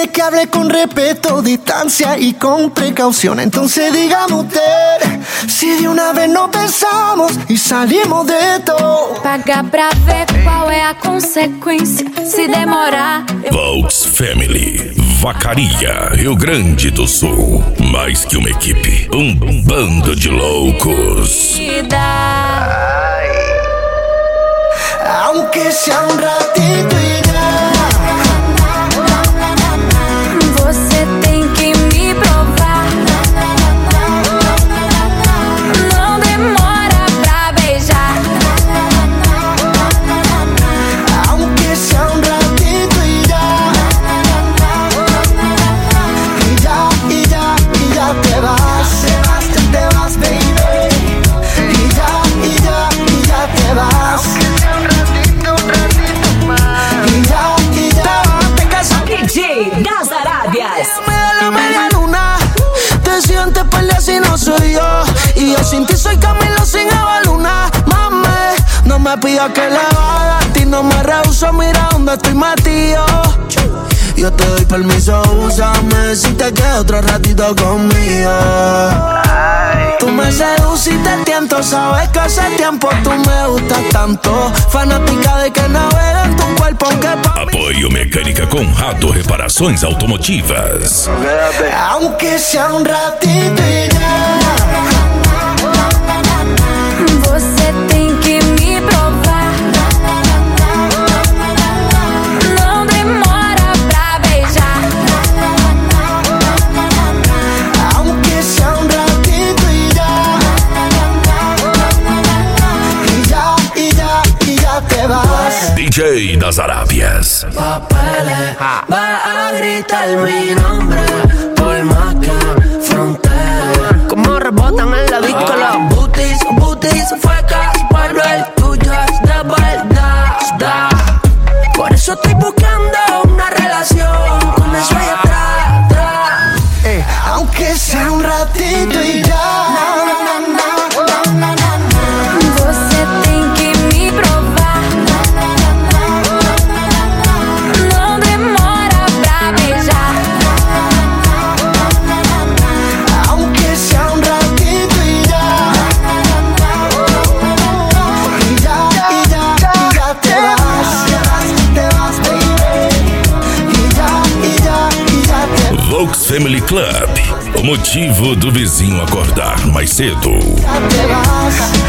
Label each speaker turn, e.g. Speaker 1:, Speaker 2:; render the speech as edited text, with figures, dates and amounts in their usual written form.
Speaker 1: quiere que hable con respeto, distancia y con precaución. Entonces dígame usted, si de una vez nos besamos y salimos de todo.
Speaker 2: Paga pra ver qual é a consequência, se demorar.
Speaker 3: Volks Family, Vacaria, Rio Grande do Sul. Mais que uma equipe, um bando de loucos.
Speaker 1: Aunque sea un ratito y ya.
Speaker 2: Você tem que me provar. Não demora pra beijar.
Speaker 1: Aunque sea un ratito y ya. Y ya, y ya, y ya te vas. Ya te vas, baby. Y ya, y ya, y ya te vas.
Speaker 4: DJ das Arábias.
Speaker 1: Me da la media luna. Te sientes pelea si no soy yo. Y yo sin ti soy Camilo sin Evaluna. Mami, no me pidas que le haga. A ti no me rehuso, mira dónde estoy metido. Yo te doy permiso, úsame si te quedas otro ratito conmigo. Tú me seduces y te tiento, sabes que hace tiempo tú me gustas tanto. Fanática de que navega en tu cuerpo, aunque pa' mí.
Speaker 3: Apoio Mecânica Conrado Reparações Automotivas.
Speaker 1: Aunque sea un ratito y ya.
Speaker 2: Você tem que me provar. Não demora pra beijar.
Speaker 1: Aunque sea un ratito y ya. Y ya, y ya, y ya te vas.
Speaker 3: DJ das Arábias.
Speaker 1: Papeles, va a gritar mi nombre por más que frontera.
Speaker 4: Como rebotan en la disco los
Speaker 1: booties, booties, fuecas, pero el tuyo es de verdad. Por eso estoy buscando una relación con eso allá atrás. Aunque sea un ratito y ya.
Speaker 2: Você tem que me provar. Não demora pra beijar.
Speaker 1: Aunque sea un ratito y ya. Y ya, y ya, y ya te vas. Te vas, baby. Y ya, y ya, y ya te vas.
Speaker 3: Volks Family Club. O motivo do vizinho acordar mais cedo.
Speaker 1: Ya te vas.